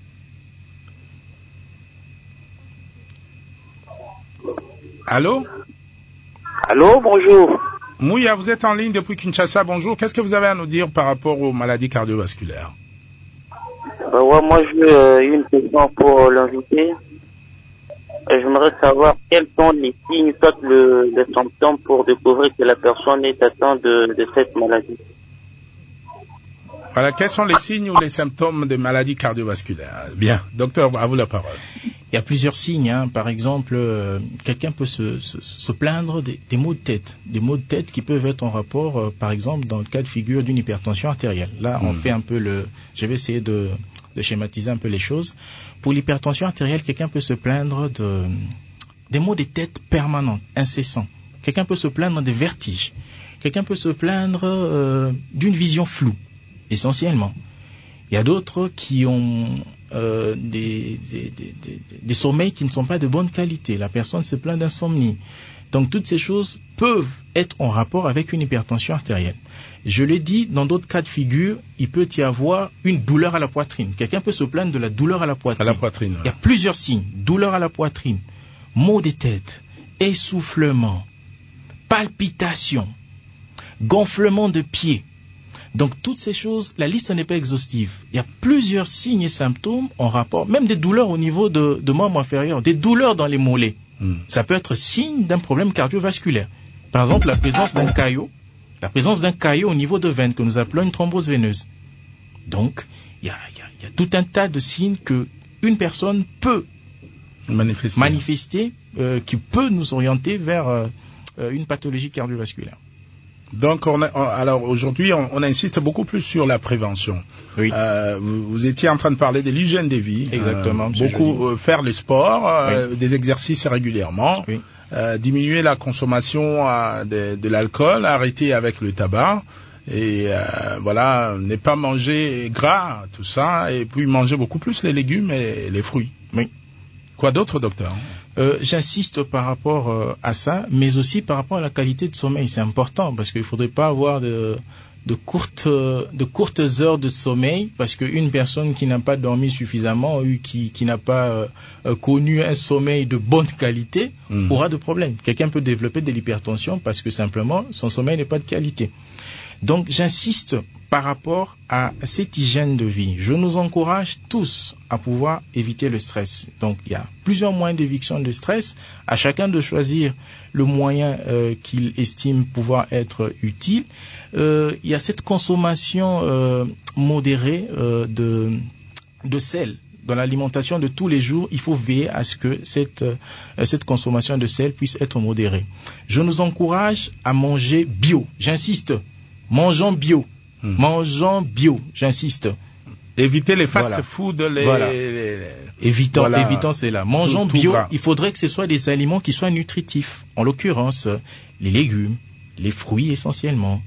Allô? Allô, bonjour. Mouya, vous êtes en ligne depuis Kinshasa. Bonjour. Qu'est-ce que vous avez à nous dire par rapport aux maladies cardiovasculaires? Moi, j'ai une question pour l'invité. J'aimerais savoir quels sont les signes, soit les symptômes pour découvrir que la personne est atteinte de cette maladie. Voilà, quels sont les signes ou les symptômes des maladies cardiovasculaires? Bien, docteur, à vous la parole. Il y a plusieurs signes. Par exemple, quelqu'un peut se plaindre des maux de tête. Des maux de tête qui peuvent être en rapport, par exemple, dans le cas de figure d'une hypertension artérielle. Là, on fait un peu je vais essayer de schématiser un peu les choses. Pour l'hypertension artérielle, quelqu'un peut se plaindre des maux de tête permanents, incessants. Quelqu'un peut se plaindre des vertiges. Quelqu'un peut se plaindre d'une vision floue, essentiellement. Il y a d'autres qui ont des sommeils qui ne sont pas de bonne qualité. La personne se plaint d'insomnie. Donc toutes ces choses peuvent être en rapport avec une hypertension artérielle. Je l'ai dit, dans d'autres cas de figure, il peut y avoir une douleur à la poitrine. Quelqu'un peut se plaindre de la douleur à la poitrine. À la poitrine, ouais. Il y a plusieurs signes. Douleur à la poitrine, maux de tête, essoufflement, palpitations, gonflement de pieds. Donc toutes ces choses, la liste n'est pas exhaustive. Il y a plusieurs signes et symptômes en rapport, même des douleurs au niveau de membres inférieurs, des douleurs dans les mollets. Ça peut être signe d'un problème cardiovasculaire. Par exemple, la présence d'un caillot au niveau de veine que nous appelons une thrombose veineuse. Donc, il y a tout un tas de signes que une personne peut manifester qui peut nous orienter vers une pathologie cardiovasculaire. Donc, alors aujourd'hui, on insiste beaucoup plus sur la prévention. Oui. Vous étiez en train de parler de l'hygiène des vies. Exactement. Beaucoup faire le sport, des exercices régulièrement, diminuer la consommation de l'alcool, arrêter avec le tabac. Et voilà, ne pas manger gras, tout ça, et puis manger beaucoup plus les légumes et les fruits. Oui. Quoi d'autre, docteur? J'insiste par rapport à ça, mais aussi par rapport à la qualité de sommeil. C'est important parce qu'il faudrait pas avoir de courtes heures de sommeil, parce qu'une personne qui n'a pas dormi suffisamment ou qui n'a pas connu un sommeil de bonne qualité aura de problèmes. Quelqu'un peut développer de l'hypertension parce que simplement son sommeil n'est pas de qualité. Donc j'insiste par rapport à cette hygiène de vie. Je nous encourage tous à pouvoir éviter le stress. Donc il y a plusieurs moyens d'éviction de stress. À chacun de choisir le moyen qu'il estime pouvoir être utile. Il y a cette consommation modérée de sel. Dans l'alimentation de tous les jours, il faut veiller à ce que cette consommation de sel puisse être modérée. Je nous encourage à manger bio. J'insiste. Mangeons bio. Mangeons bio, j'insiste. Éviter les fast-food, Évitons cela. Mangeons tout bio, gras. Il faudrait que ce soit des aliments qui soient nutritifs. En l'occurrence, les légumes, les fruits essentiellement.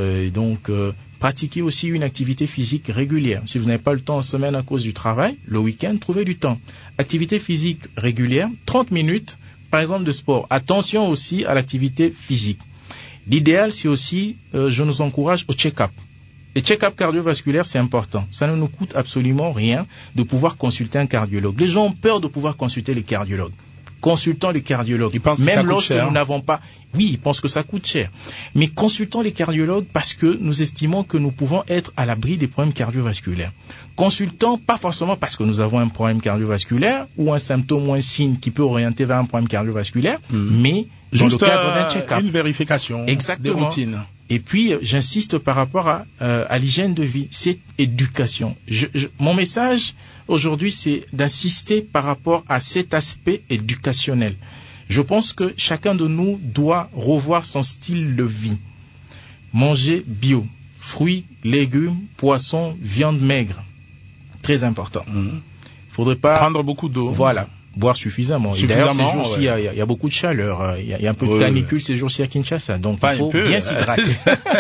Pratiquez aussi une activité physique régulière. Si vous n'avez pas le temps en semaine à cause du travail, le week-end, trouvez du temps. Activité physique régulière, 30 minutes, par exemple de sport. Attention aussi à l'activité physique. L'idéal, c'est aussi, je nous encourage au check-up. Les check-up cardiovasculaires, c'est important. Ça ne nous coûte absolument rien de pouvoir consulter un cardiologue. Les gens ont peur de pouvoir consulter les cardiologues. Consultons les cardiologues. Ils pensent que ça coûte cher. Nous n'avons pas... Oui, ils pensent que ça coûte cher. Mais consultons les cardiologues parce que nous estimons que nous pouvons être à l'abri des problèmes cardiovasculaires. Consultons pas forcément parce que nous avons un problème cardiovasculaire ou un symptôme ou un signe qui peut orienter vers un problème cardiovasculaire, mais dans le cadre d'un check-up. Une vérification. Exactement. Des routines. Et puis, j'insiste par rapport à l'hygiène de vie, c'est éducation. Mon message aujourd'hui, c'est d'insister par rapport à cet aspect éducationnel. Je pense que chacun de nous doit revoir son style de vie. Manger bio, fruits, légumes, poissons, viande maigre. Très important. Faudrait pas prendre beaucoup d'eau. Voilà. Boire suffisamment. Et d'ailleurs, ces jours-ci, il y a beaucoup de chaleur. Il y a un peu de canicule ces jours-ci à Kinshasa. Donc, il faut bien s'hydrater.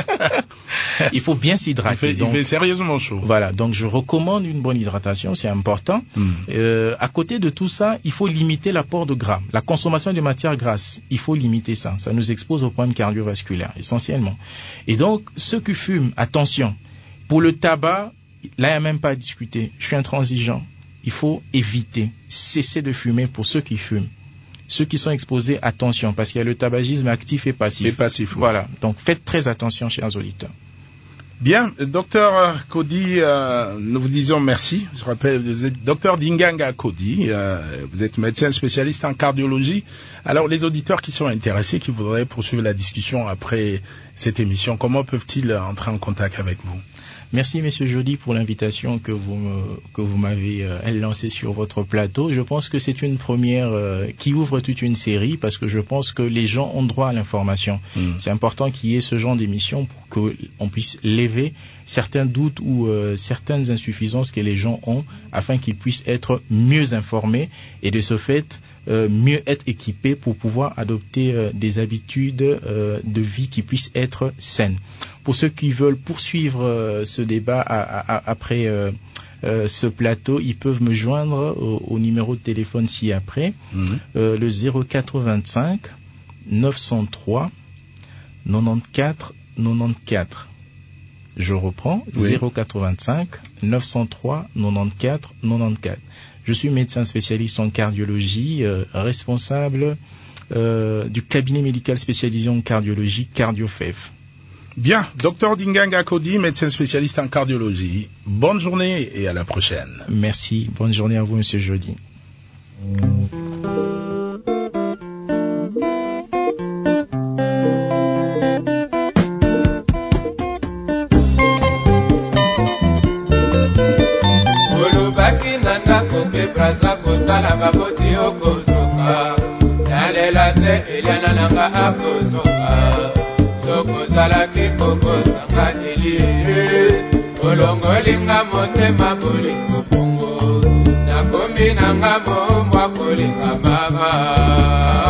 Il faut bien s'hydrater. Il fait sérieusement chaud. Voilà. Donc, je recommande une bonne hydratation. C'est important. À côté de tout ça, il faut limiter l'apport de gras. La consommation de matières grasses. Il faut limiter ça. Ça nous expose aux problèmes cardiovasculaires, essentiellement. Et donc, ceux qui fument, attention. Pour le tabac, là, il n'y a même pas à discuter. Je suis intransigeant. Il faut éviter, cesser de fumer pour ceux qui fument. Ceux qui sont exposés, attention, parce qu'il y a le tabagisme actif et passif. Et passif, oui. Voilà, donc faites très attention, chers auditeurs. Bien, docteur Kodi, nous vous disons merci. Je rappelle, vous êtes docteur Dinganga Kodi, vous êtes médecin spécialiste en cardiologie. Alors, les auditeurs qui sont intéressés, qui voudraient poursuivre la discussion après cette émission, comment peuvent-ils entrer en contact avec vous? Merci, Monsieur Jody, pour l'invitation que vous m'avez lancée sur votre plateau. Je pense que c'est une première qui ouvre toute une série parce que je pense que les gens ont droit à l'information. C'est important qu'il y ait ce genre d'émission pour qu'on puisse lever certains doutes ou certaines insuffisances que les gens ont afin qu'ils puissent être mieux informés et de ce fait mieux être équipés pour pouvoir adopter des habitudes de vie qui puissent être saines. Pour ceux qui veulent poursuivre ce débat après ce plateau, ils peuvent me joindre au numéro de téléphone ci-après, le 0425 903 94 94. Je reprends, 0425 903 94 94. Je suis médecin spécialiste en cardiologie, responsable du cabinet médical spécialisé en cardiologie, CardioFEF. Bien, docteur Dinganga Kodi, médecin spécialiste en cardiologie. Bonne journée et à la prochaine. Merci, bonne journée à vous, Monsieur Jody. Sokozalaki kokosanga elie olongolinga motema bolingo bongo nakomi nanga momwa kolinga mama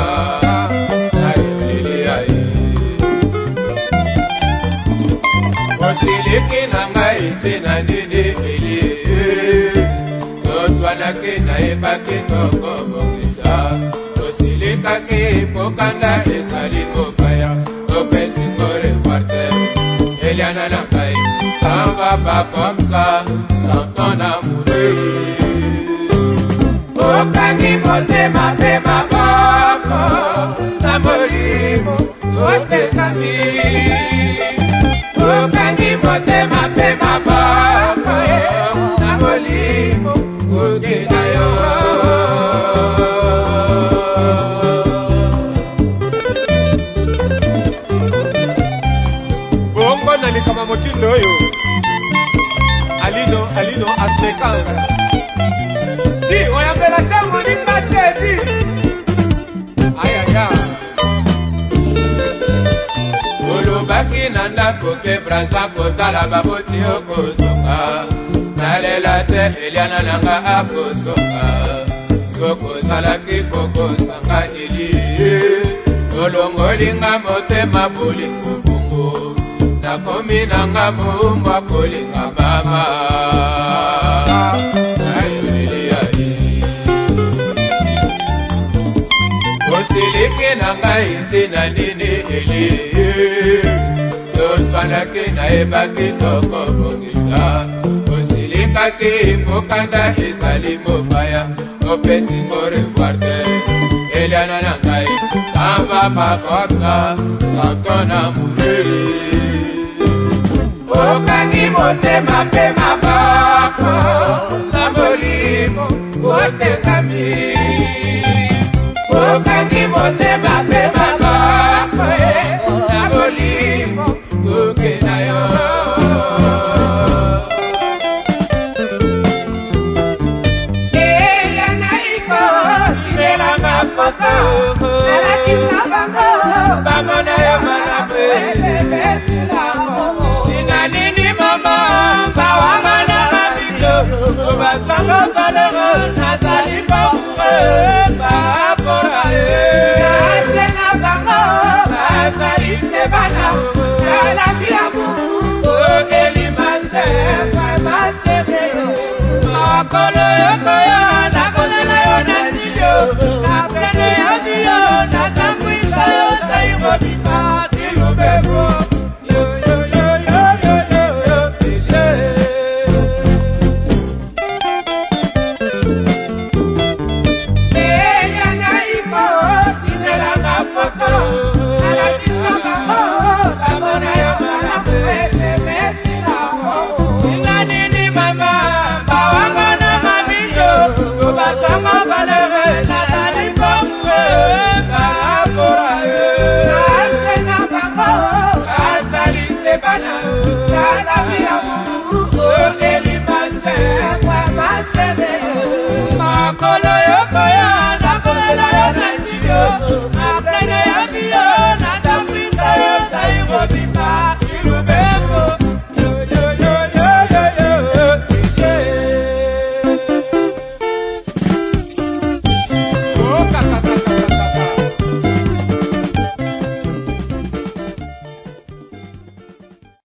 ayolili aye osiliki na ngai te na nini eli toswanaki nayebaki tokobongisa tosilikaki pokana ezali mopaya opesingo reporte eliana na ngai on va pas comme ça sans ton amour okani motema pe maboko na molimo otekami okani motema pe maboko na molimo okena yo bongo nalikama motindo oyo alino asekanga di oyambela tango nimbasedi ayaya olobaki na ndako ke braza kotala baboti okosonga nalela te eliana nanga akosonga sokozalaki kokosanga eli olongolinga motema bolingo bongo nakomi nanga moumba kolinga mama osiliki na ngai te na nini eli toswanaki nayebaki tokobongisa osilikaki pokana ezali mopaya opesingo revoarte eliana na ngai tamba makosa sans ton amour okani motema pe maboko na molimo otekami okani motema pe maboko na molimo okena yo eliana iko libela makoto alakisa bango na yo malamu nini mama bawanga na mabito basanga balero nazali bamure bapora nasena bango basalise bana nalafia mu elimase bamasere makolo yokoye